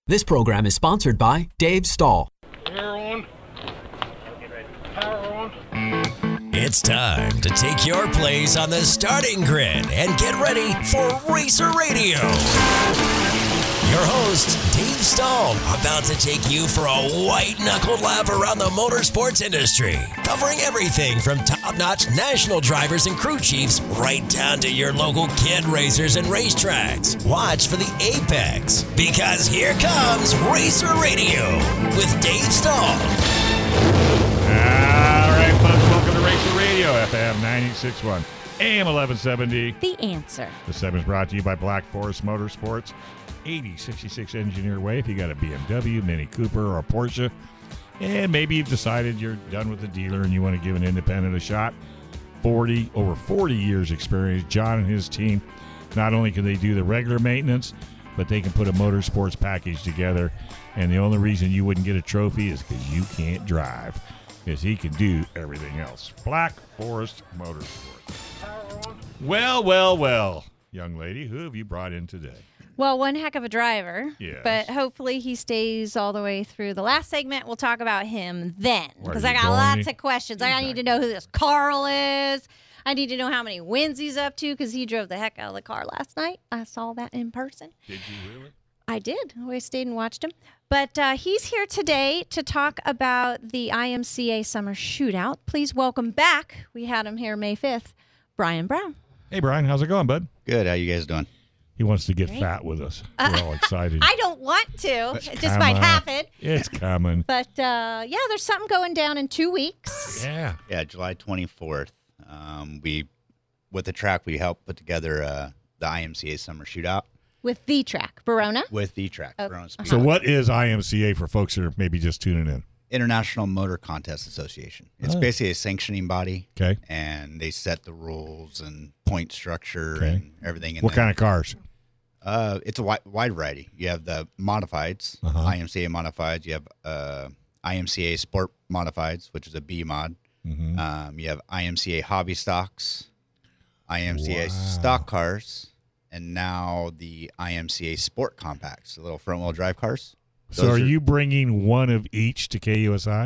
This program is sponsored by Dave Stahl. Power on. Power on. It's time to take your place on the starting grid and get ready for Racer Radio. Your host, Dave Stahl, about to take you for a white-knuckled lap around the motorsports industry, covering everything from top-notch national drivers and crew chiefs right down to your local kid racers and racetracks. Watch for the apex, because here comes Racer Radio with Dave Stahl. All right, folks, welcome to Racer Radio, FM 96.1, AM 1170. The Answer. The 7 is brought to you by Black Forest Motorsports. 8066 Engineer Way. If you got a BMW, Mini Cooper, or a Porsche, and maybe you've decided you're done with the dealer and you want to give an independent a shot, over 40 years experience. John and his team, not only can they do the regular maintenance, but they can put a motorsports package together. And the only reason you wouldn't get a trophy is because you can't drive, because he can do everything else. Black Forest Motorsports. Well, young lady, who have you brought in today? Well, one heck of a driver. Yes. But hopefully he stays all the way through the last segment. We'll talk about him then, because Where I are you got going? lots of questions. I need to know who this Carl is. I need to know how many wins he's up to, because he drove the heck out of the car last night. I saw that in person. Did you really? I did. I stayed and watched him. But he's here today to talk about the IMCA Summer Shootout. Please welcome back. We had him here May 5th, Brian Brown. Hey, Brian, how's it going, bud? Good. How you guys doing? He wants to get fat with us. We're all excited. I don't want to. It just Come might on. happen. It's coming. But, yeah, there's something going down in 2 weeks. Yeah. Yeah, July 24th. With the track, we helped put together the IMCA Summer Shootout With the track, Verona. with the track. Oh, Verona Speed. So what is IMCA for folks that are maybe just tuning in? International Motor Contest Association. It's basically a sanctioning body. Okay. And they set the rules and point structure Okay. and everything. What kind of cars? It's a wide variety. You have the modifieds, IMCA modifieds. You have IMCA Sport modifieds, which is a B mod. Mm-hmm. You have IMCA hobby stocks, IMCA stock cars, and now the IMCA Sport compacts, the little front-wheel drive cars. So are you bringing one of each to KUSI?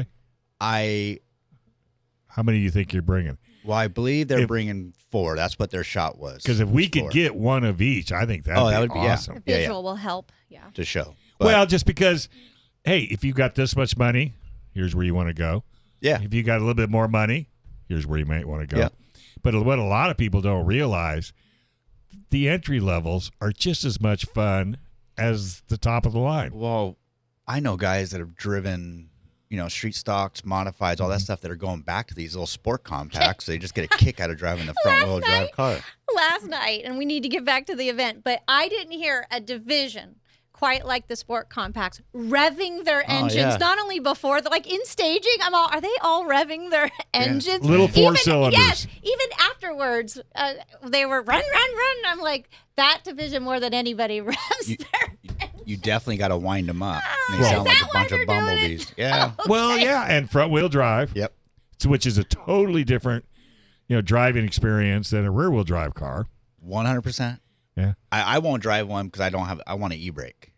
How many do you think you're bringing? Well, I believe they're bringing 4. That's what their shot was. Because if we could 4. get one of each, I think that would be awesome. The visual will help. Yeah. To show. But, Well, just because, hey, if you've got this much money, here's where you want to go. yeah. If you got a little bit more money, here's where you might want to go. Yeah. But what a lot of people don't realize, the entry levels are just as much fun as the top of the line. Well, I know guys that have driven, street stocks, modifieds, all that stuff that are going back to these little sport compacts. They just get a kick out of driving the front-wheel drive car. Last night, and we need to get back to the event, but I didn't hear a division quite like the sport compacts revving their engines, yeah. Not only before, like in staging, are they all revving their engines? Little four-cylinders. Yes, even afterwards, they were run. I'm like, that division more than anybody revs their engines. You definitely got to wind them up. Oh, They is sound like that a bunch why of they're doing bumblebees. it? Yeah. Well, yeah, and front-wheel drive. Yep. Which is a totally different, driving experience than a rear-wheel drive car. 100%. Yeah. I won't drive one because I want an e-brake.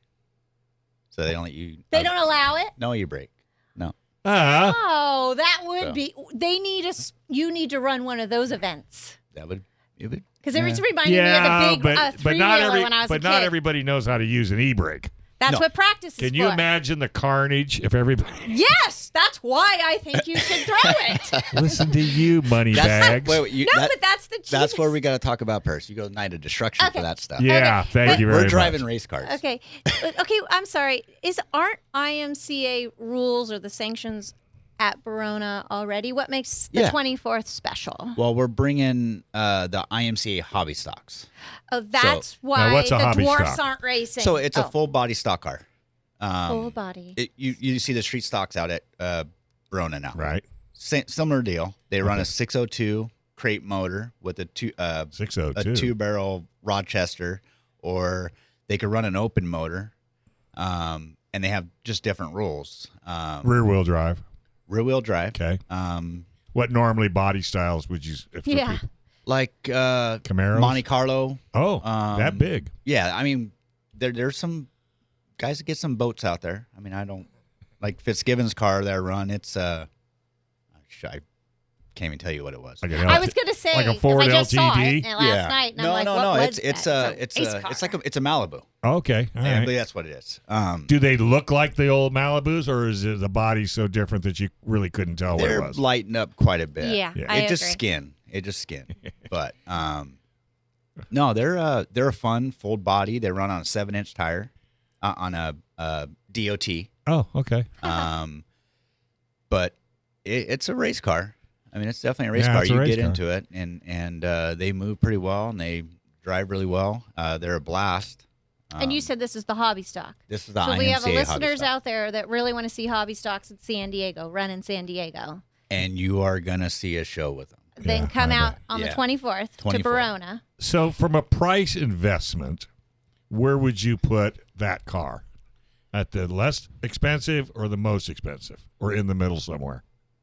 So they don't let you. They don't allow it? No e-brake. No. Oh, that would So. be. You need to run one of those events. It would. Because it reminded me of the big three-wheeler when I was a kid. not everybody knows how to use an e-brake. That's No. what practice is Can for. you imagine the carnage if everybody Yes, that's why I think you should throw it. listen to you, money bags? Wait, But that's the cheapest. that's where we got to talk about first. You go Night of Destruction Okay. for that stuff. Yeah, Okay, thank but- you very much. We're driving race cars. Okay. Okay, I'm sorry. Aren't IMCA rules or the sanctions at Verona already? What makes the Yeah. 24th special? Well, we're bringing the IMCA hobby stocks. Oh, that's Now, why what's a the hobby dwarfs stock? aren't racing. So it's a Oh, full body stock car. full body. You see the street stocks out at Verona now. Right. Similar deal. They run a 602 crate motor with a 602. 2-barrel Rochester, or they could run an open motor, and they have just different rules. Rear-wheel drive. Rear-wheel drive. Okay. What normally body styles would you? Yeah. Like Camaros? Monte Carlo. Oh, that big. Yeah, I mean, there's some guys get some boats out there. I mean, I don't like Fitzgibbon's car that I run. It's I can't even tell you what it was. Like I was gonna say like a Ford I just saw LTD? it last night, and I'm like, what was it's that? it's race a car. it's a Malibu. Okay, all I right. believe that's what it is. Do they look like the old Malibus, or is it the body so different that you really couldn't tell what it They're was? lighting up quite a bit. Yeah, Yeah. I It just agree. skin. It just skin. But no, they're a fun full body. They run on a 7-inch tire on a DOT. Oh, okay. But it's a race car. I mean, it's definitely a race Yeah, car. it's a You race get car. into it, and they move pretty well, and they drive really well. They're a blast. And you said this is the hobby stock. This is the So IMCA we have hobby listeners stock. out there that really want to see hobby stocks at San Diego, run in San Diego. And you are gonna see a show with them. Then Yeah, come I out bet. on the Yeah. 24th to 24th. Verona. So, from a price investment, where would you put that car? At the less expensive or the most expensive, or in the middle somewhere?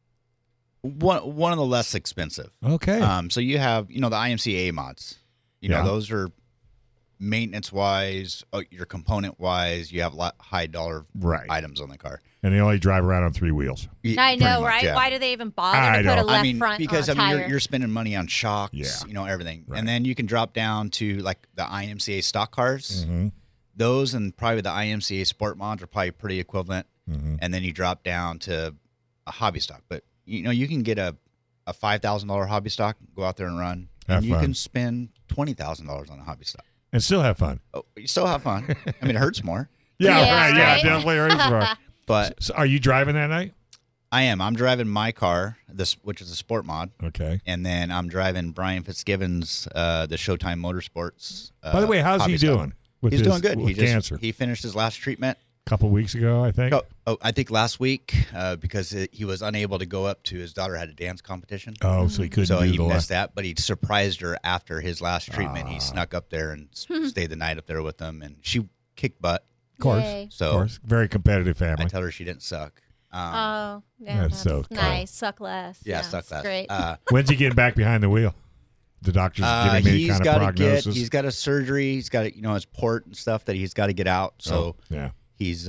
One of the less expensive. Okay. So you have the IMCA mods. Yeah. Those are maintenance wise, your component wise. You have high dollar Right. items on the car. And they only drive around on 3 wheels. I Pretty know, much, right? yeah. Why do they even bother I to put a know. left front because tire? you're spending money on shocks, Yeah. everything, Right. and then you can drop down to like the IMCA stock cars. Mm-hmm. Those and probably the IMCA sport mods are probably pretty equivalent. Mm-hmm. And then you drop down to a hobby stock, but you can get a $5,000 hobby stock, go out there and run, Have and you fun. can spend $20,000 on a hobby stock. And still have fun. Oh, you still have fun. I mean, it hurts more, Yeah, Yeah, right. Yeah, right. definitely. Right. but So are you driving that night? I am. I'm driving my car, which is a sport mod, Okay. and then I'm driving Brian Fitzgibbon's the Showtime Motorsports. By the way, how's he hobby stock. doing? With He's his, doing good. With cancer. He finished his last treatment. A couple weeks ago, I think. I think last week because he was unable to go up to his daughter had a dance competition. Oh, so he couldn't So do he the missed that, but he surprised her after his last treatment. Ah. He snuck up there and stayed the night up there with them, and she kicked butt. Of course. Yay. So Of course. Very competitive I family. tell her she didn't suck. Oh, yeah, That's so cool. nice. Suck less. Yeah, suck it's less. Great. When's he getting back behind the wheel? The doctor's giving me any He's kind of got to prognosis? he's got a surgery. He's got his port and stuff that he's got to get out. So yeah. he's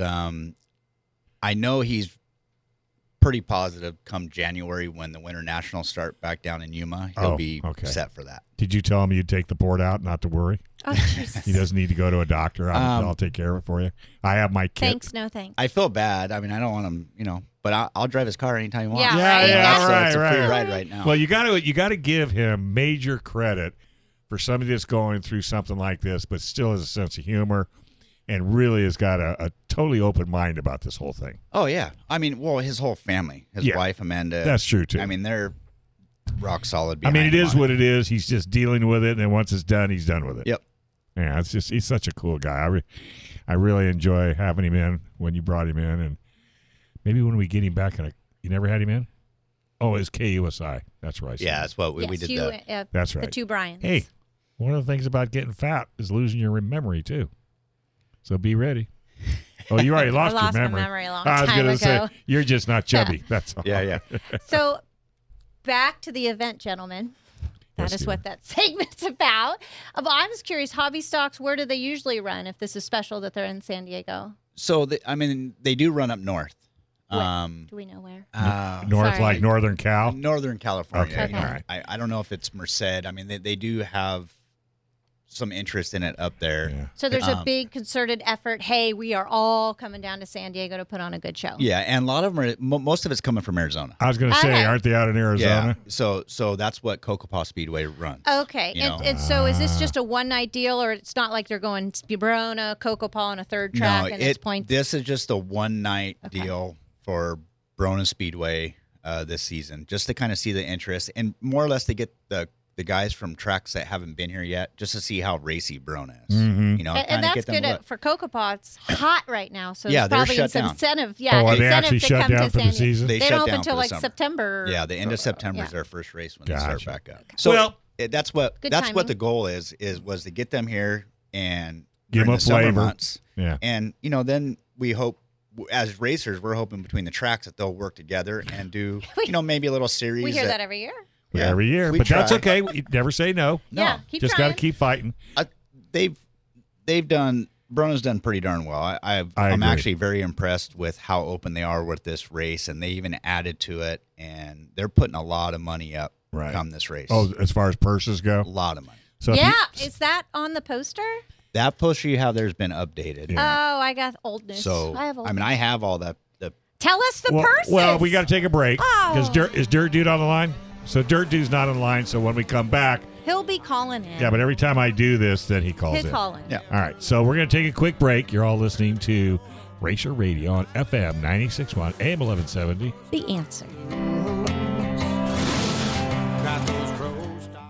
I know he's pretty positive come January when the Winter Nationals start back down in Yuma. He'll Oh, be okay. set for that. Did you tell him you'd take the port out, not to worry? Oh, Jesus. He doesn't need to go to a doctor. I'll take care of it for you. I have my kit. Thanks, no thanks. I feel bad. I mean, I don't want him, but I'll drive his car anytime he wants. Yeah, Yeah, right. yeah, So right, it's a free right. ride right now. Well, you got to give him major credit for somebody that's going through something like this, but still has a sense of humor and really has got a totally open mind about this whole thing. Oh yeah. I mean, his whole family, his Yeah. wife Amanda. That's true too. I mean, they're rock solid. I mean, it behind him is on what it is. He's just dealing with it, and then once it's done, he's done with it. Yep. Yeah, he's such a cool guy. I really enjoy having him in when you brought him in, and maybe when we get him back you never had him in? Oh, it's KUSI. That's right. Yeah, that's what we Yes, did. you, That's the right. two Bryans. Hey, one of the things about getting fat is losing your memory too. So be ready. Oh, you already lost, I lost your my memory. memory a long I was time gonna say ago. you're just not chubby. That's all. Yeah. So, back to the event, gentlemen. That Yes, is what that segment's about. I was curious, hobby stocks, where do they usually run if this is special that they're in San Diego? So they do run up north. Where? Do we know where? North, Sorry. like Northern Cal. Northern California. Okay, all right. I don't know if it's Merced. I mean, they do have some interest in it up there. Yeah. So there's a big concerted effort. Hey, we are all coming down to San Diego to put on a good show. Yeah, and a lot of them are. Most of it's coming from Arizona. I was going to say, Okay. aren't they out in Arizona? Yeah. So that's what Kokopah Speedway runs. Okay, You know? and so is this just a one night deal, or it's not like they're going Verona, Kokopah on a third track, and it's points? This is just a one night deal for Brona Speedway this season, just to kind of see the interest and more or less to get the guys from tracks that haven't been here yet, just to see how racy Brona is. Mm-hmm. You know, And kinda that's get them good to look. for Kokopah. It's hot right now, so Yeah, there's they're probably shut some down. incentive. Yeah, Oh, are they incentive actually to shut come down to for the San Diego. season? They They shut don't down open for until the like summer. September. Yeah, the end of September Yeah. is their first race when they Gotcha. start back up. So Well- that's what Good that's what timing. the goal was to get them here and Give during them a the summer flavor. months. Yeah. And then we hope as racers we're hoping between the tracks that they'll work together and do maybe a little series. We hear that every year. Yeah, Every year. we But that's try. okay. You never say no. No. Yeah, keep Just got trying. to keep fighting. They've done Brona's done pretty darn well. I'm agree. actually very impressed with how open they are with this race, and they even added to it, and they're putting a lot of money up come this race. Oh, as far as purses go? A lot of money. So if Yeah, you- is that on the poster? That poster you have there's been updated. Yeah. Oh, I got oldness. So, I have oldness. I have all the Tell us the well, purses. well, we got to take a break because Oh. is Dirt Dude on the line? So Dirt Dude's not on the line. So when we come back, He'll be calling in. yeah, but every time I do this, then he calls He'll in. call in. Yeah. All right, so we're going to take a quick break. You're all listening to Racer Radio on FM 96.1 AM 1170. The answer. Got those crows stop.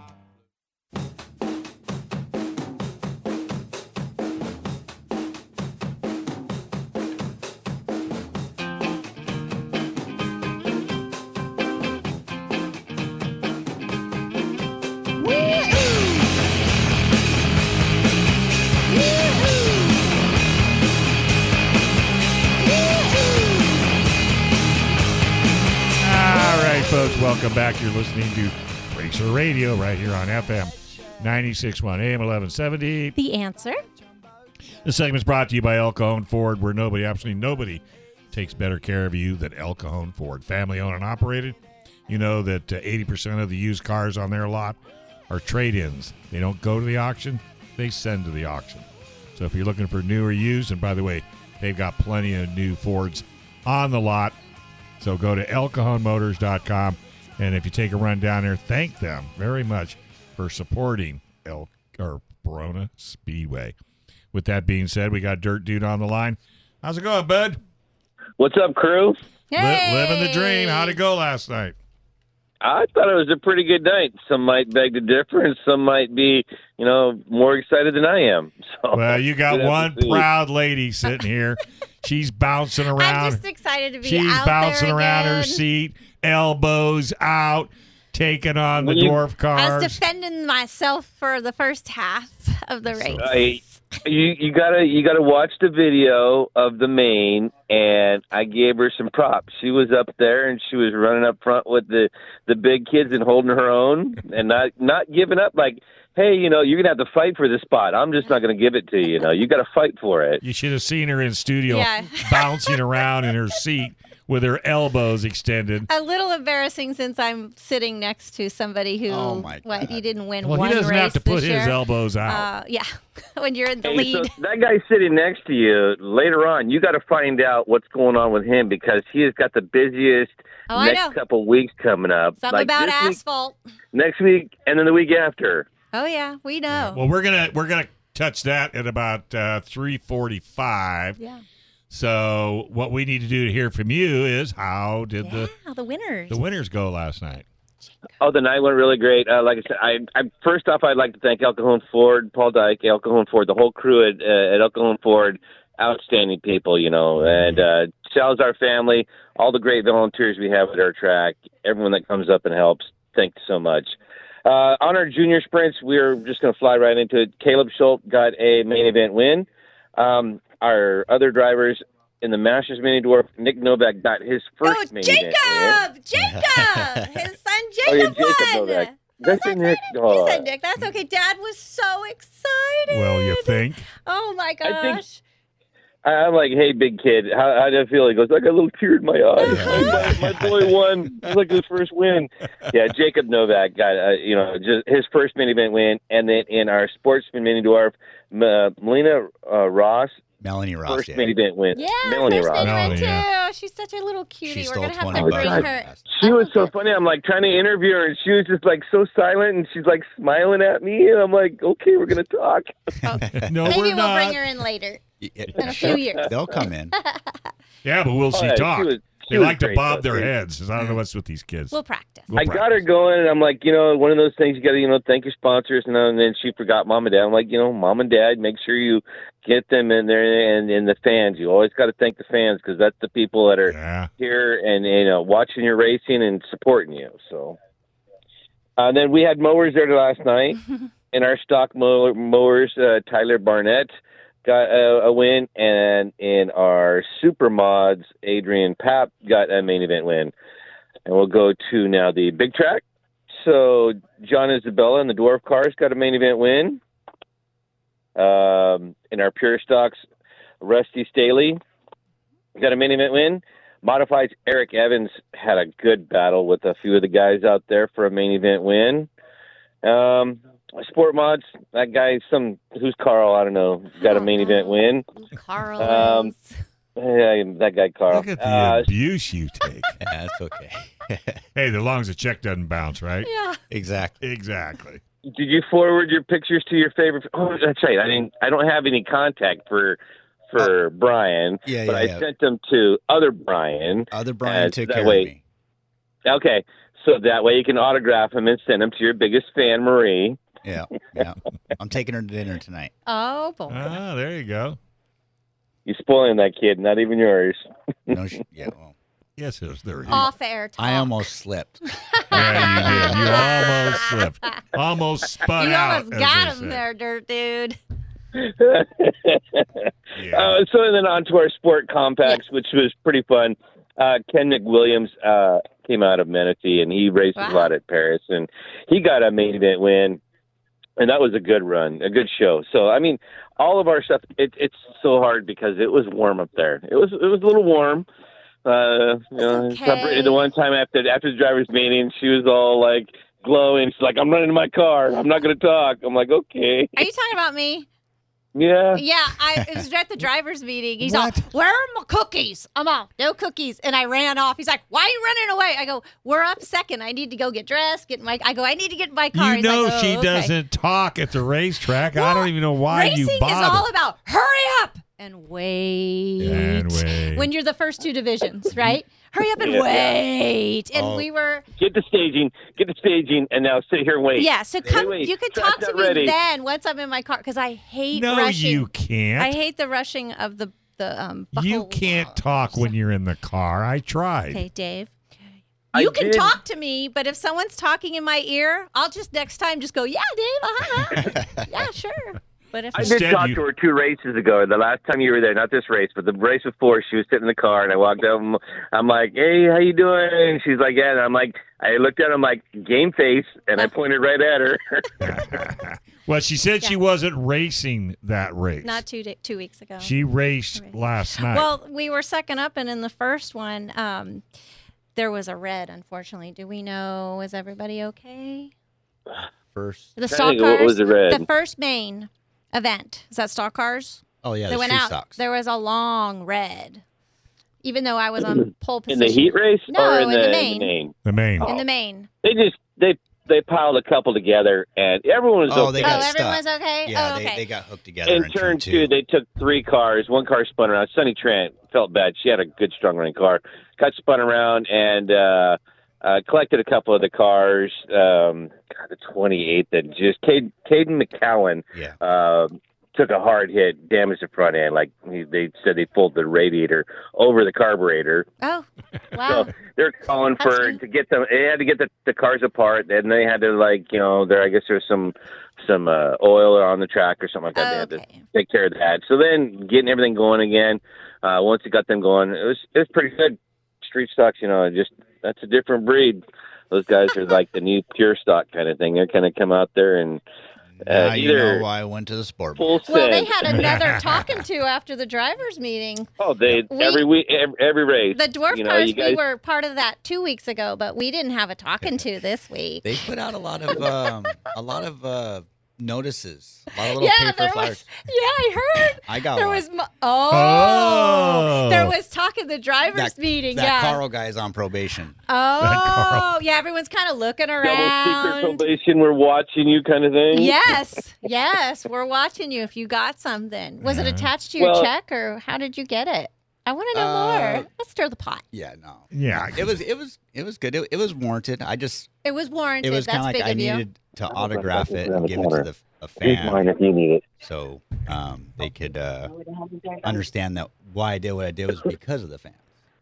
All right, folks, welcome back. You're listening to Racer Radio right here on FM 96.1 AM 1170. The answer. This segment's brought to you by El Cajon Ford, where nobody, absolutely nobody, takes better care of you than El Cajon Ford. Family owned and operated. You know that 80% of the used cars on their lot are trade-ins. They don't go to the auction, they send to the auction. So if you're looking for new or used, and by the way, they've got plenty of new Fords on the lot. So go to elcajonmotors.com, and if you take a run down there, thank them very much for supporting Verona Speedway. With that being said, we got Dirt Dude on the line. How's it going, bud? What's up, crew? Living the dream. How'd it go last night? I thought it was a pretty good night. Some might beg to differ, and some might be, more excited than I am. So, Well, you got we'll have one to see. proud lady sitting here. She's bouncing I'm around. just excited to be She's out bouncing there around her again. seat, elbows out, taking on the Well, you- dwarf I was cars. defending myself for the first half of the race. You gotta watch the video of the main, and I gave her some props. She was up there, and she was running up front with the big kids and holding her own, and not giving up. Like, hey, you're gonna have to fight for this spot. I'm just not gonna give it to you. You got to fight for it. You should have seen her in studio Yeah. bouncing around in her seat with her elbows extended. A little embarrassing since I'm sitting next to somebody who, Oh, my God. he didn't win Well, one he doesn't race have to put this his year. elbows out. Yeah, when you're in the Hey, lead. so that guy sitting next to you, later on, you got to find out what's going on with him because he has got the busiest Oh, I know. next couple weeks coming up. Something about this week, asphalt. next week, and then the week after. Oh yeah, we know. Well, we're gonna touch that at about 3:45. Yeah. So what we need to do to hear from you is how did The winners. the winners go last night? Oh, the night went really great. Like I said, I first off, I'd like to thank El Cajon Ford, Paul Dyke, El Cajon Ford, the whole crew at El Cajon Ford. Outstanding people, and Salazar family, all the great volunteers we have at our track, everyone that comes up and helps. Thank you so much. On our junior sprints, we're just going to fly right into it. Caleb Schultz got a main event win. Our other drivers in the Masters Mini Dwarf, Nick Novak got his first main event win. Jacob! His son Oh, yeah, Jacob Jacob won! Novak. That's a Nick. He said Nick. That's okay. Dad was so excited. Well, you think? Oh my I think- gosh. I'm like, hey, big kid, how do I feel? He goes, I got a little tear in my eye. my boy won. It was like his first win. Yeah, Jacob Novak got, just his first mini event win. And then in our sportsman mini dwarf, Melina Ross, Melanie Ross. first yeah. mini event win. Yeah, Melanie first Ross. name went Melanie, too. yeah. She's such a little cutie. She We're stole gonna have 20 to bring bucks. her. She was so funny. I'm like trying to interview her, and she was just like so silent, and she's like smiling at me, and I'm like, okay, we're gonna talk. No, Maybe we're we'll not. bring her in later in a few years. They'll come in. Yeah, but will she yeah, talk? she They was like to great, bob though. their heads. I don't know what's with these kids. We'll practice. We'll I got her practice. going, and I'm like, one of those things you got to, thank your sponsors, and then she forgot mom and dad. I'm like, mom and dad, make sure you get them in there, and the fans. You always got to thank the fans because that's the people that are Yeah. here and watching your racing and supporting you. So, then we had mowers there last night, in our stock mowers, Tyler Barnett got a win, and in our super mods, Adrian Papp got a main event win. And we'll go to now the big track. So John Isabella and the Dwarf Cars got a main event win. In our pure stocks, Rusty Staley got a main event win. Modifieds, Eric Evans had a good battle with a few of the guys out there for a main event win. Sport mods, that guy, who's Carl? I don't know. Got a main event win. Carl. Yeah, that guy Carl. Look at the abuse you take. Yeah, that's okay. Hey, as long as the check doesn't bounce, right? Yeah. Exactly. Exactly. Did you forward your pictures to your favorite? Oh, that's right. I don't have any contact for Brian, but I sent them to other Brian. Other Brian took care of me. Okay, so that way you can autograph them and send them to your biggest fan, Marie. Yeah. I'm taking her to dinner tonight. Oh, boy. Ah, there you go. You're spoiling that kid, not even yours. No, Yes, there you Off air talk. I almost slipped. Yeah, you did. You almost slipped. Almost spun You out. almost got him there, dirt dude. Yeah. So then on to our sport compacts, which was pretty fun. Ken McWilliams came out of Menifee, and he raced a lot at Paris, and he got a main event win, and that was a good run, a good show. So, I mean, all of our stuff, it's so hard because it was warm up there. It was a little warm. Okay. The one time after the driver's meeting, she was all like glowing. She's like, I'm running to my car. I'm not going to talk. I'm like, okay. Are you talking about me? Yeah. Yeah, it was at the driver's meeting. He's all, where are my cookies? I'm all, no cookies. And I ran off. He's like, why are you running away? I go, we're up second. I need to go get dressed, I need to get in my car. You He's know like, oh, she okay. doesn't talk at the racetrack. I don't even know why Racing you bother. is all about hurry up and wait. And wait. When you're the first two divisions, right? Hurry up and wait. And we were... Get the staging, and now sit here and wait. Yeah, so come. Wait. You could Track's talk to not me ready. then once I'm in my car because I hate No, rushing. you can't. I hate the rushing of the buckle. You can't talk when you're in the car. I tried. Okay, Dave. I You can did. talk to me, but if someone's talking in my ear, I'll just next time just go, yeah, Dave, yeah, sure. But if I did Instead, talk you- to her 2 races ago. The last time you were there, not this race, but the race before, she was sitting in the car, and I walked up. And I'm like, "Hey, how you doing?" And she's like, "Yeah." And I'm like, I looked at her, I'm like, "Game face," and I pointed right at her. Well, she said she wasn't racing that race. not 2 weeks ago. She raced last night. Well, we were second up, and in the first one, there was a red, unfortunately. Do we know, is everybody okay? First. The stock think, cars, what was the red? the first main event, is that stock cars? Oh, yeah, They the went street out. stocks. There was a long red. Even though I was on pole In position. the heat race No, or in in the the main. main? the main. In the main. They piled a couple together, and everyone was Oh, okay. they got everyone's stuck. okay? Yeah, Oh, okay. they got hooked together In turn two. 2, they took 3 cars. One car spun around. Sunny Trent felt bad. She had a good, strong running car. Got spun around and collected a couple of the cars. The 28 that just Caden McCowan took a hard hit, damaged the front end. Like they said, they pulled the radiator over the carburetor. Oh, wow. So they're calling That's to get them. They had to get the cars apart, and they had to I guess there's some oil on the track or something like that. They had to take care of that. So then getting everything going again. Once it got them going, it was pretty good. Street stocks, that's a different breed. Those guys are like the new pure stock kind of thing. They're kind of come out there and Now you either know why I went to the sport. full Well, they send. had another talking to after the drivers' meeting. Oh, every week, every race. The dwarf you know, cars, you guys- we were part of that 2 weeks ago, but we didn't have a talking to this week. They put out a lot of notices, a lot of little paper there flyers. was. Yeah, I heard. I got There one. was. Oh. There was talk in the drivers' meeting. That yeah. Carl guy's on probation. Oh, yeah. Everyone's kind of looking double secret around. probation. We're watching you, kind of thing. Yes, we're watching you. If you got something, was it attached to your Well- check, or how did you get it? I want to know more. Let's stir the pot. Yeah, no. Yeah. It was good. It was warranted. It was warranted. It was kind That's of like big I of you. needed to autograph it and give it to a Here's mine fan, if you need it. so they could understand that why I did what I did was because of the fans.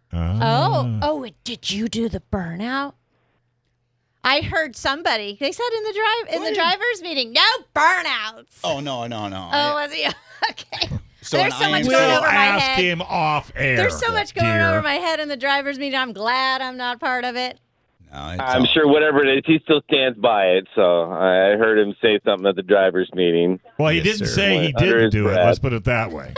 Oh, did you do the burnout? I heard somebody. They said in the drivers' meeting, no burnouts. Oh no. Oh, was he? Okay. So There's an so much IMC going We'll over my ask head. him off air. There's so much going dear. over my head in the drivers' meeting. I'm glad I'm not part of it. No, it's I'm all- sure whatever it is, he still stands by it. So I heard him say something at the drivers' meeting. Well, he Yes, didn't sir. say he Under didn't his do it. breath. Let's put it that way.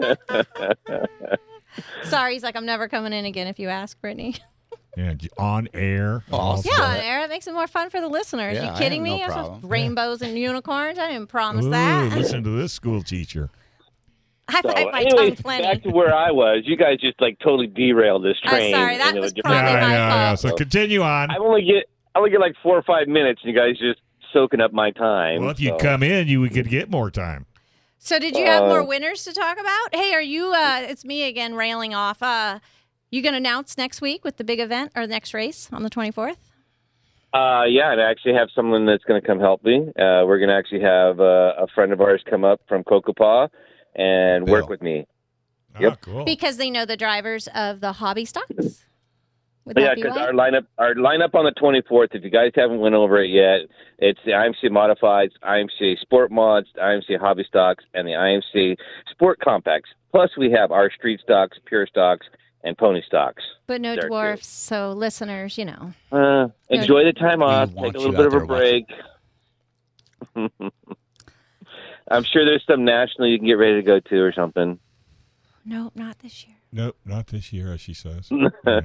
Sorry, he's like, I'm never coming in again if you ask, Brittany. Yeah, on air. Awesome. Yeah, on air. It makes it more fun for the listeners. Yeah, you I kidding have no me? problem. Rainbows and unicorns. I didn't promise Ooh, that. listen to this school teacher. I So, bite my anyways, tongue plenty. back to where I was. You guys just like totally derailed this train. sorry, that into a was different probably direction. my fault. So continue on. I only get like 4 or 5 minutes, and you guys just soaking up my time. Well, if you so. come in, you could get more time. So did you have more winners to talk about? Hey, are you? It's me again, railing off. You going to announce next week with the big event or the next race on the 24th? Yeah, and I actually have someone that's going to come help me. We're going to actually have a friend of ours come up from Kokopah and Bill. work with me. Oh, Yep. cool. Because they know the drivers of the hobby stocks. Would Yeah, that be because why? our lineup on the 24th, if you guys haven't went over it yet, it's the IMC Modifieds, IMC Sport Mods, IMC Hobby Stocks, and the IMC Sport Compacts. Plus, we have our Street Stocks, Pure Stocks, and Pony Stocks. But no there, too. dwarfs. So listeners, you know. Enjoy the time off. want Take a you little bit out of a there watching. break. I'm sure there's some national you can get ready to go to or something. Nope, not this year. Nope, not this year, as she says. Right.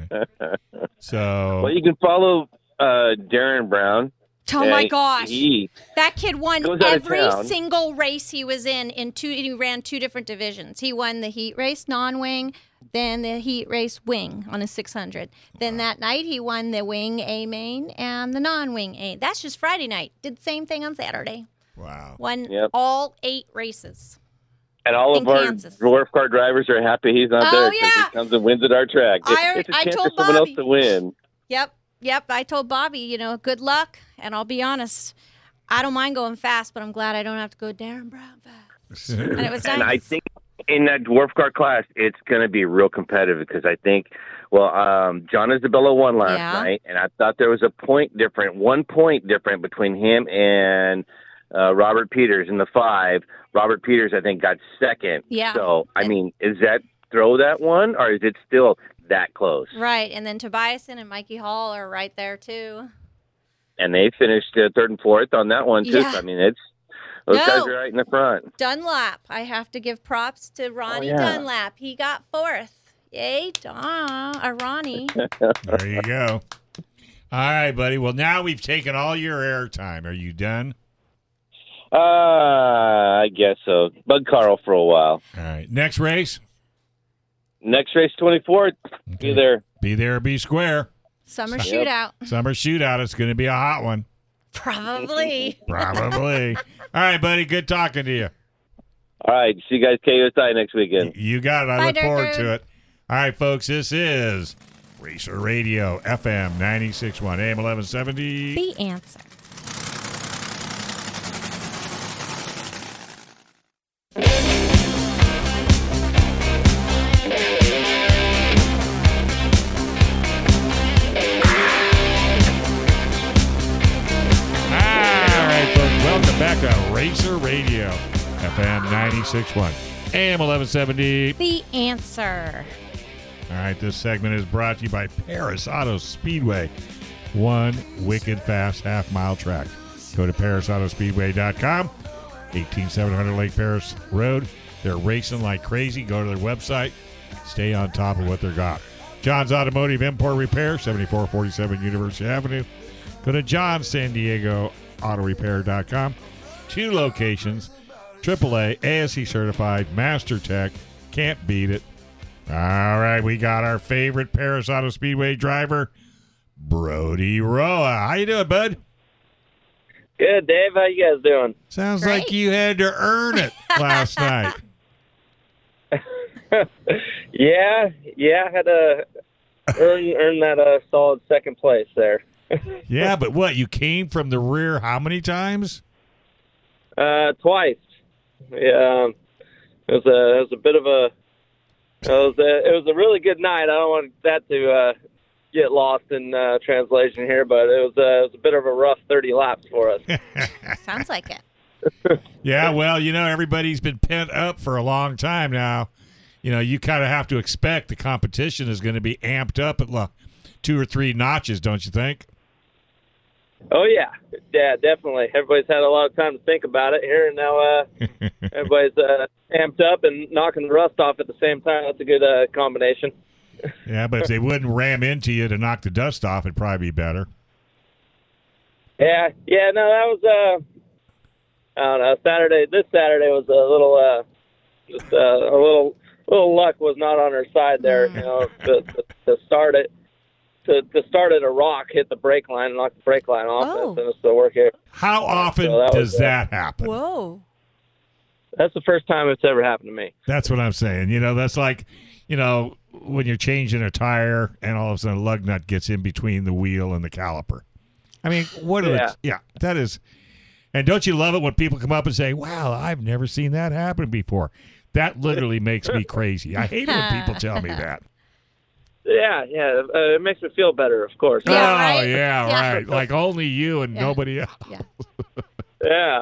So, Well, you can follow Darren Brown. Oh my gosh. He That kid won goes out of every town. single race he was in two. He ran two different divisions. He won the heat race non-wing, then the heat race wing on a 600. Then that night he won the wing A main and the non-wing A. That's just Friday night. Did the same thing on Saturday. wow. Won Yep. all 8 races. and all in of our Kansas. dwarf car drivers are happy he's not Oh, there because yeah. he comes and wins at our track. It's a I chance told for someone Bobby. else to win. Yep. I told Bobby, good luck. And I'll be honest, I don't mind going fast, but I'm glad I don't have to go Darren Brown fast. And it was nice. And I think in that dwarf car class, it's going to be real competitive because I think, John Isabella won last Yeah. night, and I thought there was a point different, 1 point different between him and Robert Peters in the 5. Robert Peters, I think, got second. Yeah. So, I mean, is that throw that one, or is it still that close? Right, and then Tobiasen and Mikey Hall are right there too. And they finished 3rd and 4th on that one, too. Yeah. So, I mean, those No. guys are right in the front. Dunlap, I have to give props to Ronnie yeah. Dunlap. He got 4th. Yay, Ronnie. There you go. All right, buddy. Well, now we've taken all your airtime. Are you done? I guess so. Bug Carl for a while. All right. Next race? Next race, 24th. Okay. Be there. Be there or be square. Summer Yep. shootout. Summer shootout. It's going to be a hot one. Probably. Probably. All right, buddy. Good talking to you. All right. See you guys KUSI next weekend. You got it. I Bye, look forward Dirk. to it. All right, folks. This is Racer Radio, FM 96.1, AM 1170. The answer. All right, folks. Welcome back to Racer Radio, FM 96.1, AM 1170. The answer. All right, this segment is brought to you by Paris Auto Speedway. One wicked fast half-mile track. Go to parisautospeedway.com, 18700 Lake Paris Road. They're racing like crazy. Go to their website. Stay on top of what they've got. John's Automotive Import Repair, 7447 University Avenue. Go to johnsandiegoautorepair.com. 2 locations, AAA, ASE certified, Master Tech. Can't beat it. All right, we got our favorite Paris Auto Speedway driver, Brody Roa. How you doing, bud? Good, Dave. How you guys doing? Sounds Great. like you had to earn it last night. Yeah, I had to earn that solid second place there. Yeah, but what? You came from the rear how many times? Twice. Yeah, it was a bit of a it was a really good night. I don't want that to get lost in translation here, but it was a bit of a rough 30 laps for us. Sounds like it. Yeah, well, everybody's been pent up for a long time now. You kind of have to expect the competition is going to be amped up at 2 or 3 notches, don't you think? Oh yeah, definitely. Everybody's had a lot of time to think about it here, and now everybody's amped up and knocking the rust off at the same time. That's a good combination. Yeah, but if they wouldn't ram into you to knock the dust off, it'd probably be better. Yeah. No, that was I don't know. This Saturday was a little, just a little luck was not on her side there. You know, to start it. To start at a rock, hit the brake line, and knock the brake line off. Oh. And finished the work here. How often does that happen? Whoa. That's the first time it's ever happened to me. That's what I'm saying. You know, that's like, you know, when you're changing a tire and all of a sudden a lug nut gets in between the wheel and the caliper. I mean, that is. And don't you love it when people come up and say, wow, I've never seen that happen before. That literally makes me crazy. I hate it when people tell me that. Yeah, it makes me feel better, of course. Yeah, right. Yeah, right. Like only you and nobody else. Yeah.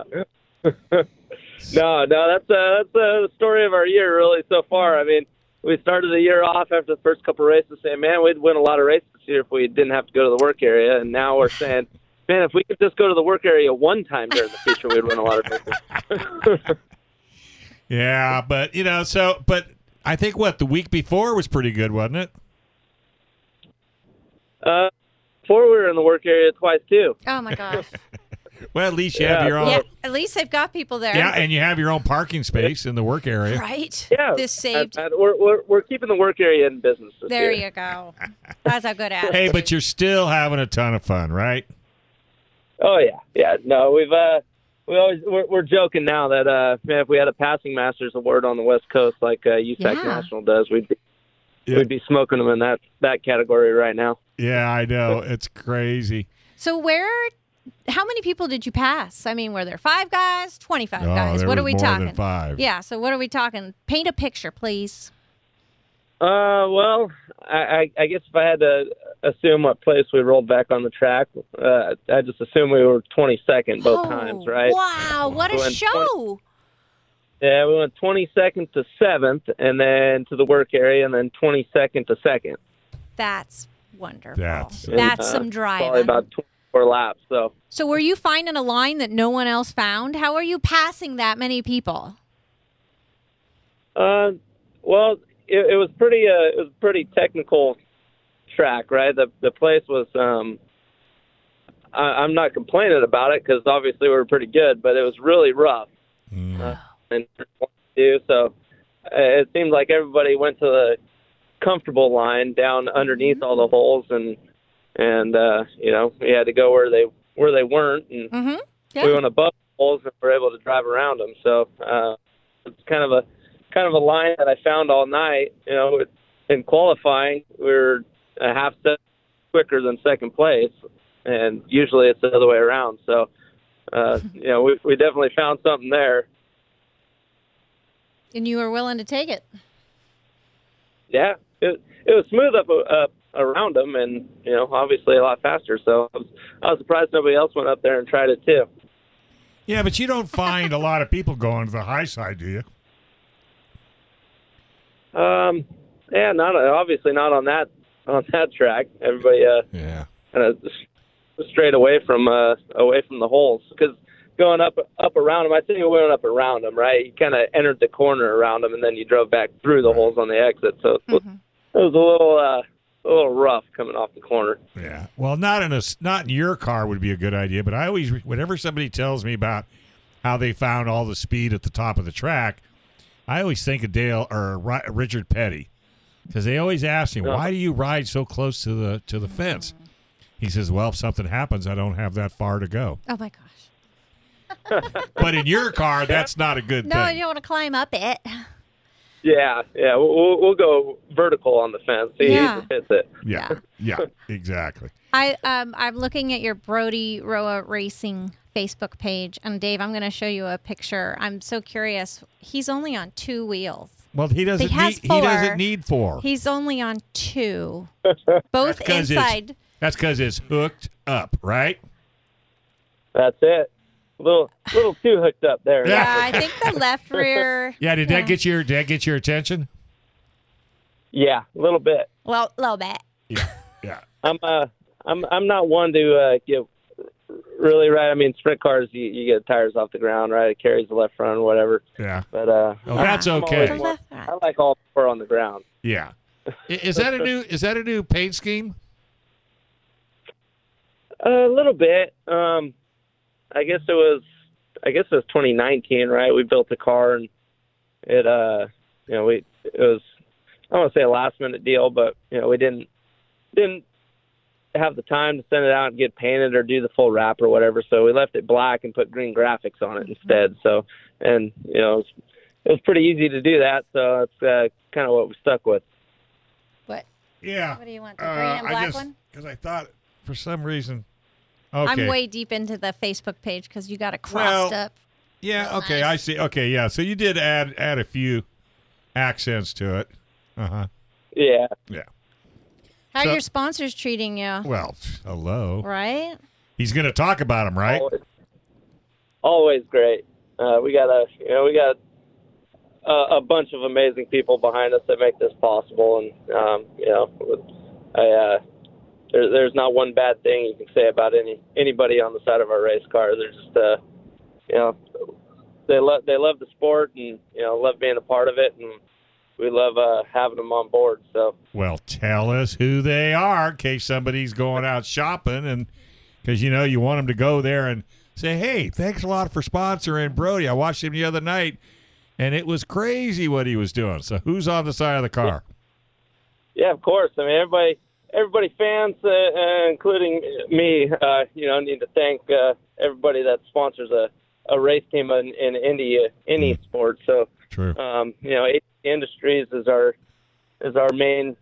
No, that's the story of our year, really, so far. I mean, we started the year off after the first couple of races saying, man, we'd win a lot of races this year if we didn't have to go to the work area. And now we're saying, man, if we could just go to the work area one time during the future, we'd win a lot of races. Yeah, but, you know, but I think, the week before was pretty good, wasn't it? Before we were in the work area twice, too. Oh, my gosh. Well, at least you have your own. Yeah, at least they've got people there. Yeah, and you have your own parking space in the work area. Right? Yeah. This saved. We're keeping the work area in business this There year. you go. That's a good attitude. Hey, but you're still having a ton of fun, right? Oh, yeah. No, we're joking now that, man, if we had a Passing Masters Award on the West Coast like USAC National does, we'd be smoking them in that category right now. Yeah, I know. It's crazy. So how many people did you pass? I mean, were there 5 guys, 25 Oh, guys? there What was are we more talking? than 5. Yeah, so what are we talking? Paint a picture, please. Well, I guess if I had to assume what place we rolled back on the track, I just assume we were 22nd both times, right? Wow, what a show. Yeah, we went 22nd to 7th, and then to the work area, and then 22nd to 2nd. That's wonderful. That's some driving. Probably about 24 laps. So were you finding a line that no one else found? How are you passing that many people? Well, it was a pretty technical track, right? The place was. I'm not complaining about it because obviously we were pretty good, but it was really rough. And so it seemed like everybody went to the comfortable line down underneath all the holes, and you know, we had to go where they weren't, and we went above the holes and were able to drive around them. So it's kind of a line that I found all night. You know, in qualifying, we were a half step quicker than second place, and usually it's the other way around. So you know, we definitely found something there. And you were willing to take it. Yeah, it was smooth up around them, and you know, obviously a lot faster. So I was surprised nobody else went up there and tried it too. Yeah, but you don't find a lot of people going to the high side, do you? Yeah, obviously not on that track. Everybody kind of straight away from the holes, because going up around them, I think we went up around them, right? You kind of entered the corner around them, and then you drove back through the holes on the exit. So it was a little rough coming off the corner. Yeah. Well, not in your car would be a good idea, but I always, whenever somebody tells me about how they found all the speed at the top of the track, I always think of Dale or Richard Petty, because they always ask me, why do you ride so close to the fence? He says, well, if something happens, I don't have that far to go. Oh my gosh. But in your car, that's not a good thing. No, you don't want to climb up it. Yeah. We'll go vertical on the fence. See if it hits it. Yeah, exactly. I'm looking at your Brody Roa Racing Facebook page, and Dave, I'm going to show you a picture. I'm so curious. He's only on 2 wheels. Well, he doesn't need 4. He's only on 2, both inside. That's because it's hooked up, right? That's it. A little too hooked up there. Yeah, I think the left rear. Yeah, did that get your attention? Yeah, a little bit. Well, a little bit. Yeah. I'm not one to give really right. I mean, sprint cars, you get tires off the ground, right? It carries the left front, whatever. Yeah. But Oh, that's I'm okay. always more- I like all four on the ground. Yeah. Is that a new paint scheme? A little bit. I guess it was 2019, right? We built a car, and it was, I don't want to say a last minute deal, but we didn't have the time to send it out and get painted or do the full wrap or whatever. So we left it black and put green graphics on it instead. So, and it was pretty easy to do that. So that's kind of what we stuck with. What? Yeah. What do you want? The green and black one? Because I thought for some reason. Okay. I'm way deep into the Facebook page because you got it crossed up. Yeah. Real Okay. nice. I see. Okay. Yeah. So you did add a few accents to it. Uh-huh. Yeah. Yeah. How are So- your sponsors treating you? Well, hello. Right? He's going to talk about them, right? Always great. We got a bunch of amazing people behind us that make this possible, and there's not one bad thing you can say about anybody on the side of our race car. They're just they love the sport and love being a part of it, and we love having them on board. So Well, tell us who they are in case somebody's going out shopping, and because you want them to go there and say, "Hey, thanks a lot for sponsoring Brody. I watched him the other night, and it was crazy what he was doing." So, who's on the side of the car? yeah, of course. I mean, everybody fans, including me, need to thank everybody that sponsors a race team in any sport. So, True. AT Industries is our main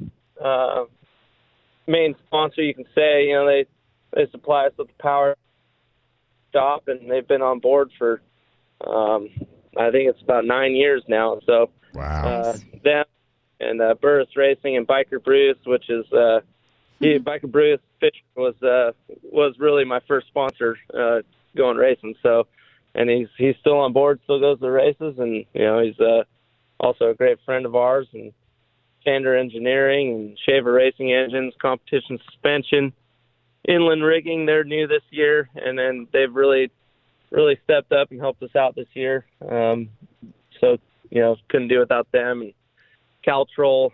sponsor. You can say, they supply us with the power stop, and they've been on board for I think it's about 9 years now. So Wow. them and Burris Racing and Biker Bruce, which is Biker Bruce Fisher was really my first sponsor going racing. So, and he's still on board, still goes to the races, and he's also a great friend of ours. And Sander Engineering and Shaver Racing Engines, Competition Suspension, Inland Rigging, they're new this year, and then they've really stepped up and helped us out this year. So couldn't do without them. And Caltrol,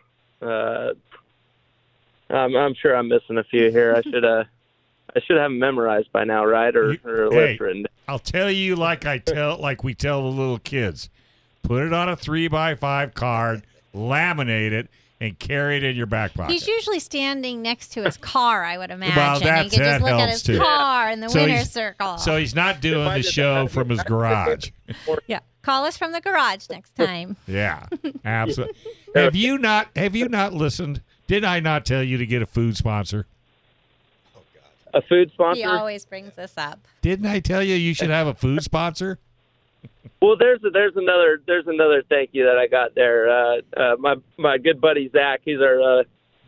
I'm sure I'm missing a few here. I should have them memorized by now, right? Or a list written. I'll tell you like we tell the little kids. Put it on a 3x5 card, laminate it, and carry it in your back pocket. He's usually standing next to his car, I would imagine. Well, You can just that look at helps, his too. car in the So winner's he's- circle. So he's not doing the show from his garage. yeah. Call us from the garage next time. Yeah, absolutely. Have you not listened? Did I not tell you to get a food sponsor? A food sponsor? He always brings this up. Didn't I tell you should have a food sponsor? Well, there's another thank you that I got there. My good buddy Zach, he's our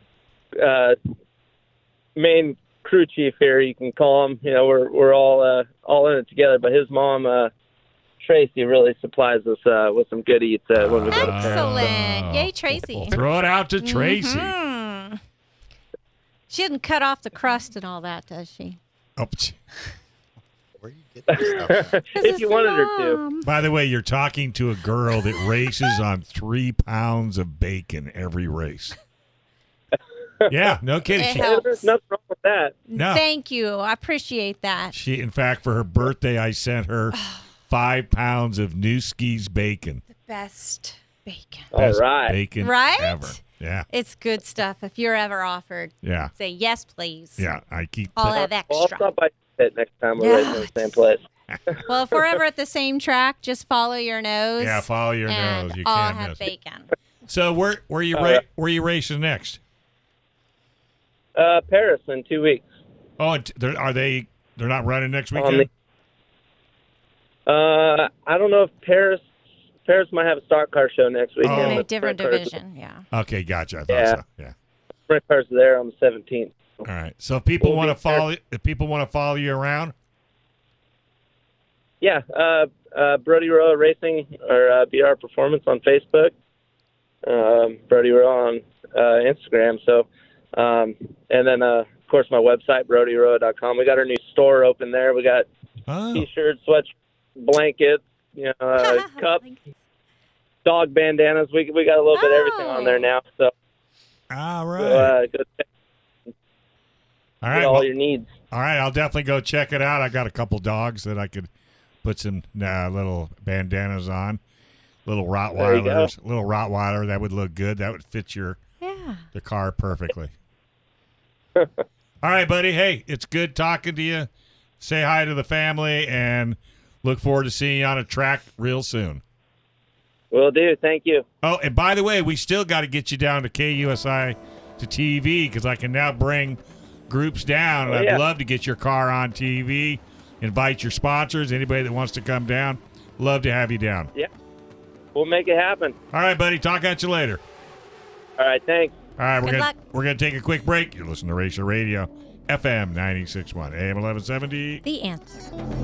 main crew chief here. You can call him. We're all in it together. But his mom, Tracy, really supplies us with some good eats when we go to Paris. Excellent. Yay, Tracy. Throw it out to Tracy. Mhm. She didn't cut off the crust and all that, does she? Oh, Where do you get this stuff at? If you wanted her to. by the way, you're talking to a girl that races on 3 pounds of bacon every race. Yeah, no kidding. It She, helps. There's nothing wrong with that. no, Thank you. I appreciate that. she. In fact, for her birthday, I sent her 5 pounds of Newski's bacon. Best bacon. Best All right. bacon Right? ever. Yeah, It's good stuff. If you're ever offered, yeah, say yes, please. yeah. I keep. I'll have Well, I'll extra. stop by it next time we're Yeah. racing in the same place. Well, if we're ever at the same track, just follow your nose. Yeah, follow your and nose. You I'll can't have miss. bacon. So where you racing next? Paris in 2 weeks. Oh, and they're not running next On weekend? I don't know if Paris might have a stock car show next weekend. Oh. In a but different sprint cars- division, yeah. Okay, gotcha. I thought Yeah. so. Yeah. Sprint cars are there on the 17th. All right. So if people We'll want to be there. follow, if people want to follow you around, Yeah, Brody Roa Racing or BR Performance on Facebook, Brody Roa on Instagram. So, and then of course my website BrodyRoa.com. We got our new store open there. We got Oh. T-shirts, sweats, blankets, cups, dog bandanas. We got a little bit of everything on there now. So, All right. go All right. get all well, your needs. all right. I'll definitely go check it out. I got a couple dogs that I could put some little bandanas on. Little There you go. Rottweilers. Little Rottweiler. That would look good. That would fit the car perfectly. All right, buddy. Hey, it's good talking to you. Say hi to the family and look forward to seeing you on a track real soon. Will do. Thank you. Oh, and by the way, we still got to get you down to KUSI to TV because I can now bring groups down. And yeah. I'd love to get your car on TV, invite your sponsors, anybody that wants to come down. Love to have you down. Yeah. We'll make it happen. All right, buddy. Talk at you later. All right. Thanks. All right, Good luck. we're gonna take a quick break. You're listening to Racer Radio, FM 96.1, AM 1170. The Answer.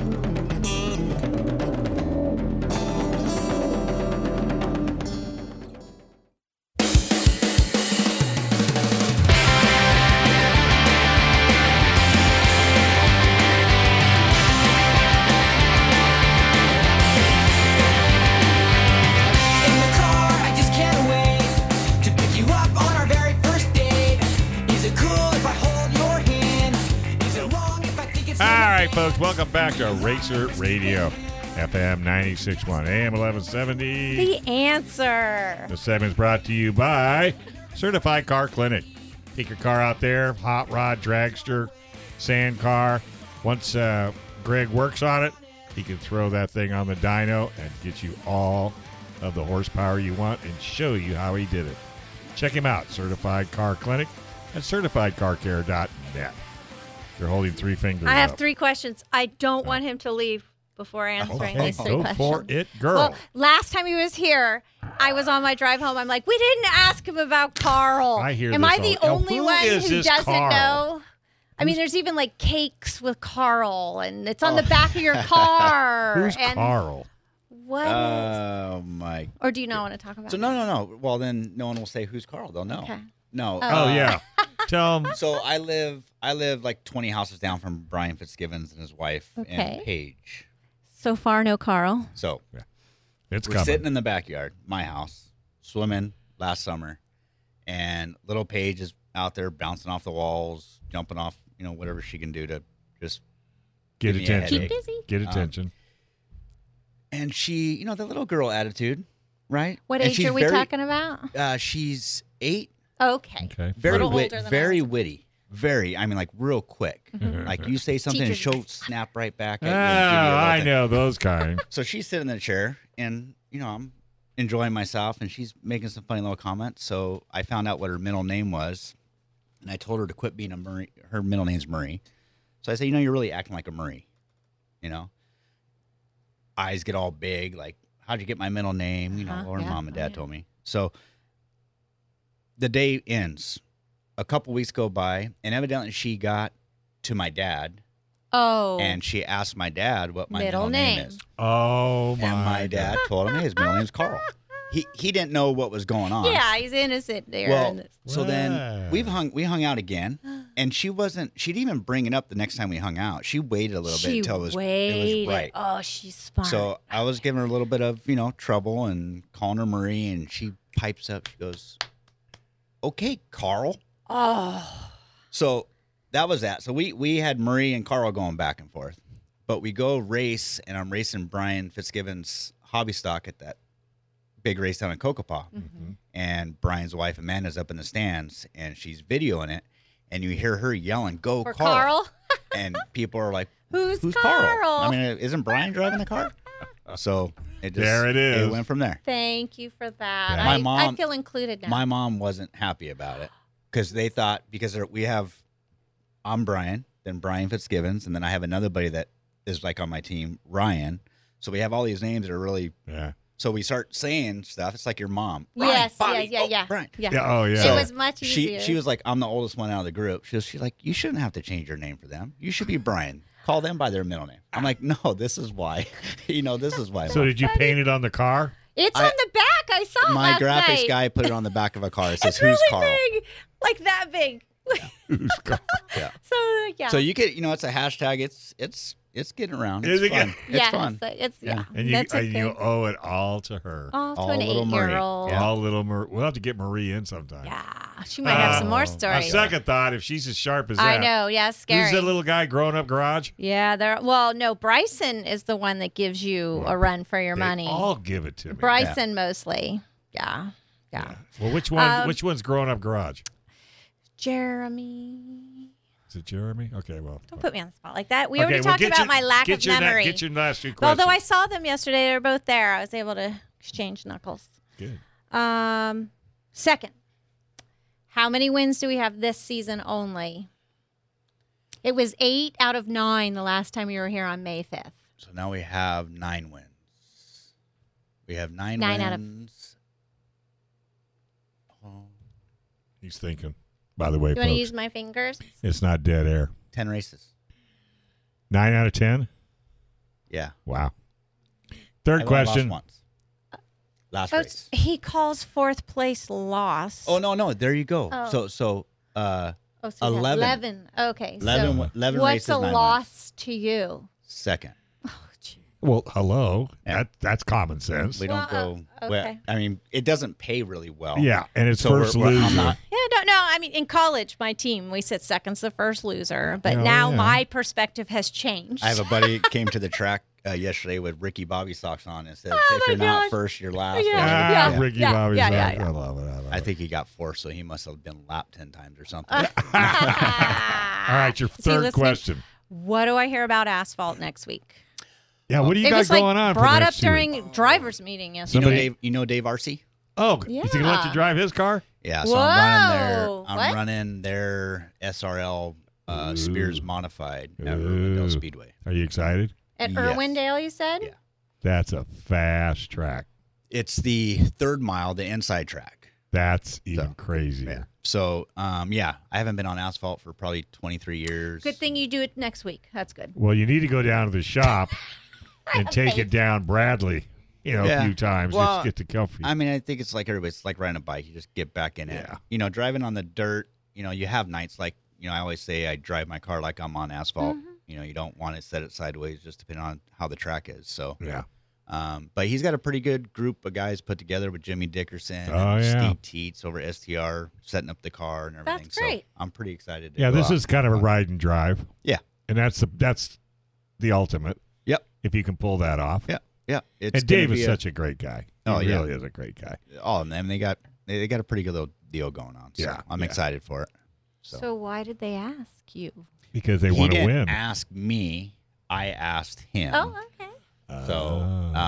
In the car, I just can't wait to pick you up on our very first date. Is it cool if I hold your hand? Is it wrong if I think it's All right, folks, welcome back to Racer Radio, FM 96.1, AM 1170. The Answer. The segment is brought to you by Certified Car Clinic. Take your car out there, hot rod, dragster, sand car. Once Greg works on it, he can throw that thing on the dyno and get you all of the horsepower you want and show you how he did it. Check him out, Certified Car Clinic at certifiedcarcare.net. They're holding three fingers I have up. 3 questions. I don't want him to leave before answering Okay, these 3 go questions. for it, girl. Well, last time he was here, I was on my drive home. I'm like, we didn't ask him about Carl. I hear Am this I the all- Now, only who one is who this doesn't Carl? know? I mean, there's even like cakes with Carl, and it's on the back of your car. Who's and Carl? What? Oh my. Or do you not want to talk about So it? no. Well, then no one will say who's Carl. They'll know. Okay. No. Oh, yeah. Tell him. So I live like 20 houses down from Brian Fitzgibbons and his wife Okay. and Paige. So far, no Carl. So It's we're coming. sitting in the backyard, my house, swimming last summer, and little Paige is out there bouncing off the walls, jumping off, whatever she can do to just Get give me a attention. headache. Keep busy. Get attention. And she, the little girl attitude, right? What And age she's are we very- talking about? She's 8. Okay. Okay. Very Little older than I very was. witty. Very, like real quick. Like you say something and Teacher's she'll snap right back at Oh, you. And give you a little I thing. know those kind. So she's sitting in the chair, and I'm enjoying myself, and she's making some funny little comments. So I found out what her middle name was, and I told her to quit being a Murray. Her middle name's Murray. So I said, you're really acting like a Murray. Eyes get all big, like, how'd you get my middle name? Or yeah. mom and dad yeah. told me. So the day ends. A couple weeks go by, and evidently she got to my dad, Oh. and she asked my dad what my Middle middle name name. is. Oh, my. And my dad told him, hey, his middle name's Carl. He didn't know what was going on. Yeah, he's innocent there. Well, and so then Wow. we hung out again, and she didn't even bring it up the next time we hung out. She waited a little bit she until it was waited. right. Oh, she's smart. So I was giving her a little bit of, trouble and calling her Marie, and she pipes up. She goes, okay, Carl. Oh. So that was that. So we had Marie and Carl going back and forth. But we go race, and I'm racing Brian Fitzgibbons hobby stock at that big race down in Kokopah. Mm-hmm. And Brian's wife, Amanda's up in the stands, and she's videoing it. And you hear her yelling, go, For Carl. Carl? And people are like, Who's Carl? Carl? I mean, isn't Brian driving the car? So it just, There it is. It went from there. Thank you for that. Yeah. My I mom- feel included now. My mom wasn't happy about it because they thought, I'm Brian, then Brian Fitzgibbons, and then I have another buddy that is like on my team, Ryan. So we have all these names that are really, Yeah. so we start saying stuff. It's like your mom. Yes, Brian, Bobby, yeah. Brian. Yeah. Yeah. Oh, yeah. It was much easier. She was like, I'm the oldest one out of the group. She's like, you shouldn't have to change your name for them. You should be Brian. Call them by their middle name. I'm like, no, this is why. This is why. So Mom. did you paint it on the car? It's on the back. I saw it My last graphics night. guy put it on the back of a car. It says, It's who's really Carl? big. Like that big. Who's Carl? Yeah. So, yeah. So you get, it's a hashtag. It's It's getting around. Is It's it fun. good? It's yeah, fun. it's yeah. And you, That's okay. you owe it all to her. Oh, to all an little Marie. 8-year-old. Yeah. All little Marie. We'll have to get Marie in sometime. Yeah, she might have some more On stories. second thought, if she's as sharp as that. I know. Yeah, scary. Who's that little guy growing up garage? Yeah, there. Well, no, Bryson is the one that gives you a run for your They money. all give it to me. Bryson mostly. Yeah. Well, which one? Which one's growing up garage? Jeremy. Is it Jeremy? Okay, well. Don't put me on the spot like that. We Okay, already well, talked get about your- my lack get of your memory. Get your last two questions. Although I saw them yesterday, they were both there. I was able to exchange knuckles. Good. Second, how many wins do we have this season only? It was 8 out of 9 the last time you were here on May 5th. So now we have 9 wins. We have 9 9 out of- wins. Oh, He's thinking. By the way, You want to folks, use my fingers? it's not dead air. 10 races. 9 out of 10? Yeah. Wow. I've Third only question. Lost once. Last Oh, race. he calls fourth place loss. Oh, no. There you go. Oh. So Oh, so you have 11. 11. Okay. 11 so 11 what's races, a 9 wins. loss to you? Second. Well, hello. Yeah. That's common sense. We don't Well, go. okay. Well, I mean, it doesn't pay really well. Yeah, and it's So first I'm loser. not- Yeah, no. I mean, in college, my team, we said second's the first loser. But Oh, now yeah. my perspective has changed. I have a buddy came to the track yesterday with Ricky Bobby socks on and said, Oh, if my you're not gosh. first, you're last. Yeah. Ah, Ricky Yeah. Bobby's Yeah, right. yeah. I love it. I think he got 4, so he must have been lapped 10 times or something. All right, your Is he third listening? question. What do I hear about asphalt next week? Yeah, what do you It got was like going on? for brought up next year? during driver's meeting You know yesterday. Dave Arcee? Oh, he's going to let you Yeah. drive his car? Yeah, so I'm Whoa. I'm What? running their SRL Spears Modified at Ooh. Irwindale Speedway. Are you excited? At Yes. Irwindale, you said? Yeah. That's a fast track. It's the 3rd mile, the inside track. That's even So, crazier. Yeah. So, I haven't been on asphalt for probably 23 years. Good thing you do it next week. That's good. Well, you need to go down to the shop and take it down Bradley, a Yeah. few times. Well, just get the comfy. I mean, I think it's like everybody. It's like riding a bike. You just get back in it. Yeah. Driving on the dirt, you have nights like, I always say I drive my car like I'm on asphalt. You don't want to set it sideways just depending on how the track is. So, yeah. But he's got a pretty good group of guys put together with Jimmy Dickerson Oh, and yeah. Steve Teets over STR setting up the car and everything. That's great. So I'm pretty excited. To Yeah, go this out is kind of a and- ride and drive. Yeah. And that's the ultimate. Yep. If you can pull that off. Yeah. Yeah. It's And gonna Dave is be such a great guy. Oh, he yeah. really is a great guy. all of them. They got a pretty good little deal going on. So Yeah, I'm yeah. excited for it. So why did they ask you? Because they he want to didn't win. ask me. I asked him. Oh, okay. So,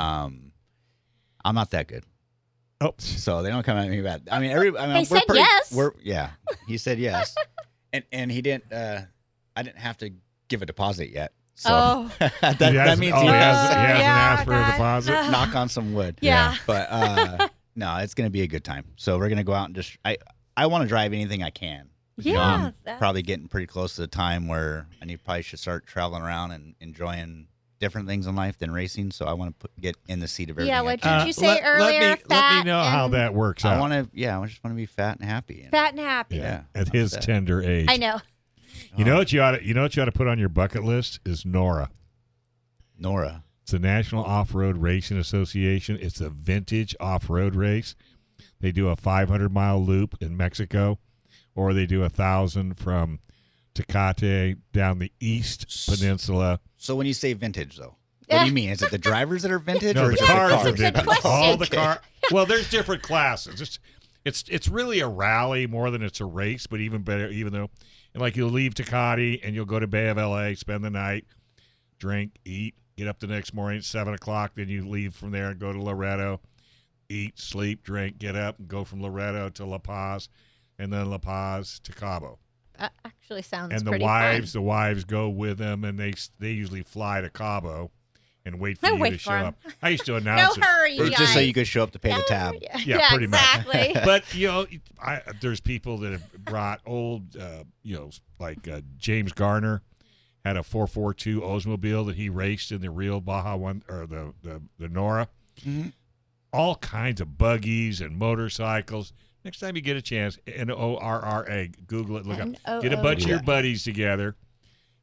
I'm not that good. Oh, So they don't come at me bad. I mean, They said yes. Yeah, he said yes, and he didn't. I didn't have to give a deposit yet. So Oh. that means he he hasn't yeah, asked for a God. deposit. knock on some wood. Yeah. But no, it's gonna be a good time. So we're gonna go out and just. I want to drive anything I can. Yeah. I'm that's- probably getting pretty close to the time where I probably should start traveling around and enjoying different things in life than racing. So I want to get in the seat of everything. Yeah, I what can. did you say earlier? Let me Fat know how and- that works I out. want to. Yeah, I just want to be fat and happy. And, Fat and happy. Yeah. At his That. tender age. I know. You know what you ought to put on your bucket list is NORA. Nora. It's the National Off-Road Racing Association. It's a vintage off-road race. They do a 500-mile loop in Mexico, or they do 1,000 from Tecate down the East Peninsula. So when you say vintage, though, what do you mean? Is it the drivers that are vintage, No, or the is it cars the are cars? That's a good vintage. question. All the Okay. car. Well, there's different classes. It's really a rally more than it's a race, but even better, even though, like, you'll leave Tecate and you'll go to Bay of LA, spend the night, drink, eat, get up the next morning at 7 o'clock. Then you leave from there and go to Loreto, eat, sleep, drink, get up, and go from Loreto to La Paz, and then La Paz to Cabo. That actually sounds And the pretty wives go with them, and they usually fly to Cabo and wait for No, you wait to for show 'em. up. I used to fun. announce No it. hurry, Or you just so guys. you could show up to pay the tab. Yeah, pretty much. exactly. But there's people that have brought old, like James Garner had a 442 Oldsmobile that he raced in the real Baja one or the Nora. Mhm. All kinds of buggies and motorcycles. Next time you get a chance, NORRA, Google it, look up. Get a bunch of your buddies together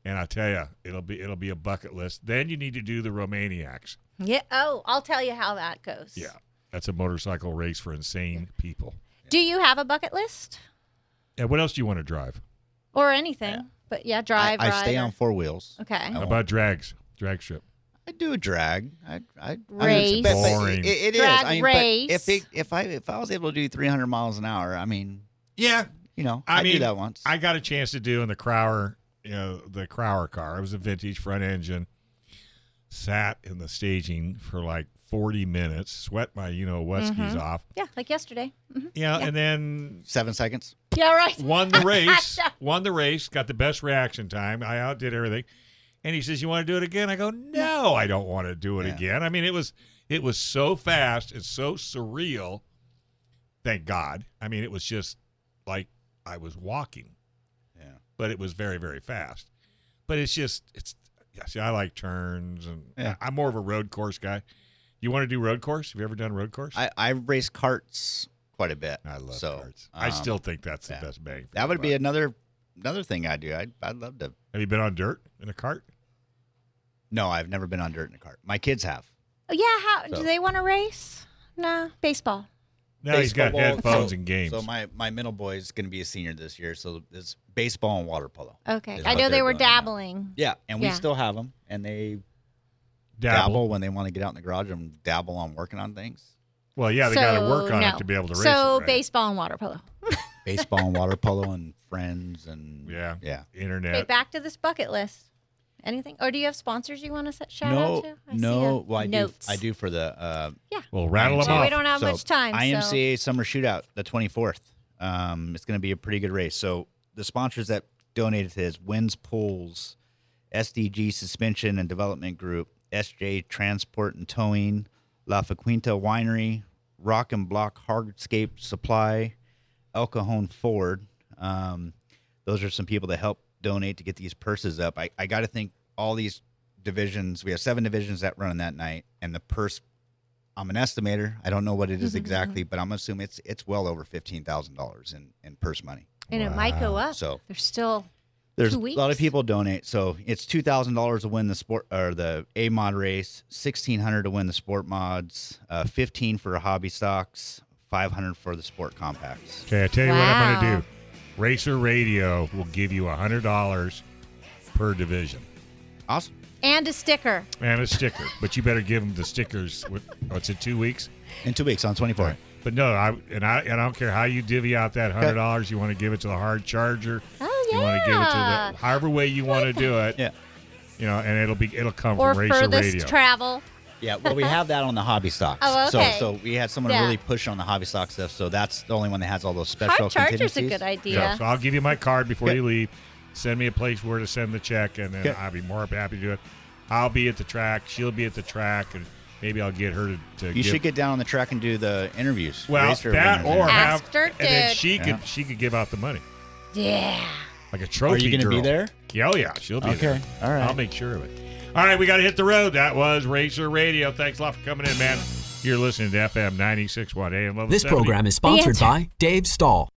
And I tell you, it'll be a bucket list. Then you need to do the Romaniacs. Yeah. Oh, I'll tell you how that goes. Yeah, that's a motorcycle race for insane people. Do you have a bucket list And what else do you want to drive? or anything? But yeah, drive. I ride, stay or- on 4 wheels. Okay. How about drag strip? I do a drag. Race. But Boring. It is. Drag I mean, race. But if I was able to do 300 miles an hour, I mean, Yeah, I mean, do that once. I got a chance to do in the Crower, the Crower car. It was a vintage front engine. Sat in the staging for like 40 minutes, sweat my wuskies off. Yeah, like yesterday. Mhm. And then 7 seconds. Yeah, right. won the race, got the best reaction time. I outdid everything. And he says, "You want to do it again?" I go, "No, I don't want to do it again." I mean, it was so fast, it's so surreal. Thank God. I mean, it was just like I was walking. Yeah. But it was very, very fast. But see, I like turns, and I'm more of a road course guy. You want to do road course? Have you ever done road course? I race karts quite a bit. I love so, karts. I still think that's the best bang. That would be another thing I do. I'd love to. Have you been on dirt in a cart? No, I've never been on dirt in a cart. My kids have. Oh, yeah. How So- do they want to race? No, baseball. No, he's got Baseball. headphones So- and games. So my middle boy is going to be a senior this year. So it's baseball and water polo. Okay, is I what know they they're were doing right now. dabbling. Yeah, and we Yeah. still have them, and they dabble when they want to get out in the garage and dabble on working on things. Well, yeah, they got to work on it to be able to race So it, right? baseball and water polo. Baseball and water polo and friends and yeah. Internet. Okay, back to this bucket list. Anything? Or do you have sponsors you want to shout No, out to? I see no. a Well, notes. I do for the Well, rattle them Well, off. we don't have much time. So. IMCA Summer Shootout, the 24th. It's going to be a pretty good race. So the sponsors that donated to this: Winds Pools, SDG Suspension and Development Group, SJ Transport and Towing, La Faquinta Winery, Rock and Block Hardscape Supply, El Cajon Ford. Those are some people that help donate to get these purses up. I got to think all these divisions. We have 7 divisions that run that night, and the purse. I'm an estimator. I don't know what it is exactly, but I'm assuming it's well over $15,000 in purse money. And it might go up. So there's still there's 2 a weeks. lot of people donate. So it's $2,000 to win the sport or the A mod race, $1,600 to win the sport mods, $15 for hobby stocks, $500 for the sport compacts. Okay, I tell you what I'm Wow. going to do. Racer Radio will give you $100 per division Awesome. And a sticker. and a sticker. But you better give them the stickers. What's it, 2 weeks? In 2 weeks on 24th. Right. But no, I don't care how you divvy out that $100. You want to give it to the hard charger. Oh, yeah. You want to give it to the however way you want to do it. Yeah. And it'll come Or from Racer furthest Radio. travel. Yeah, well, we have that on the hobby stocks. Oh, okay. So we had someone Yeah. really push on the hobby stock stuff. So that's the only one that has all those special Hard charger's a contingencies. good idea. Yeah, so I'll give you my card before Okay. you leave. Send me a place where to send the check, and then Okay. I'll be more happy to do it. I'll be at the track. She'll be at the track, and maybe I'll get her to You should get down on the track and do the interviews. well racer that winners. or have, Ask her and then to. she could give out the money Yeah. like a trophy. Are you going to be girl. there? Yeah, oh yeah, she'll be Okay, there. all right. I'll make sure of it. All right, we got to hit the road. That was Racer Radio. Thanks a lot for coming in, man. You're listening to FM 96.1 AM 1170. This program is sponsored answer. by Dave Stahl.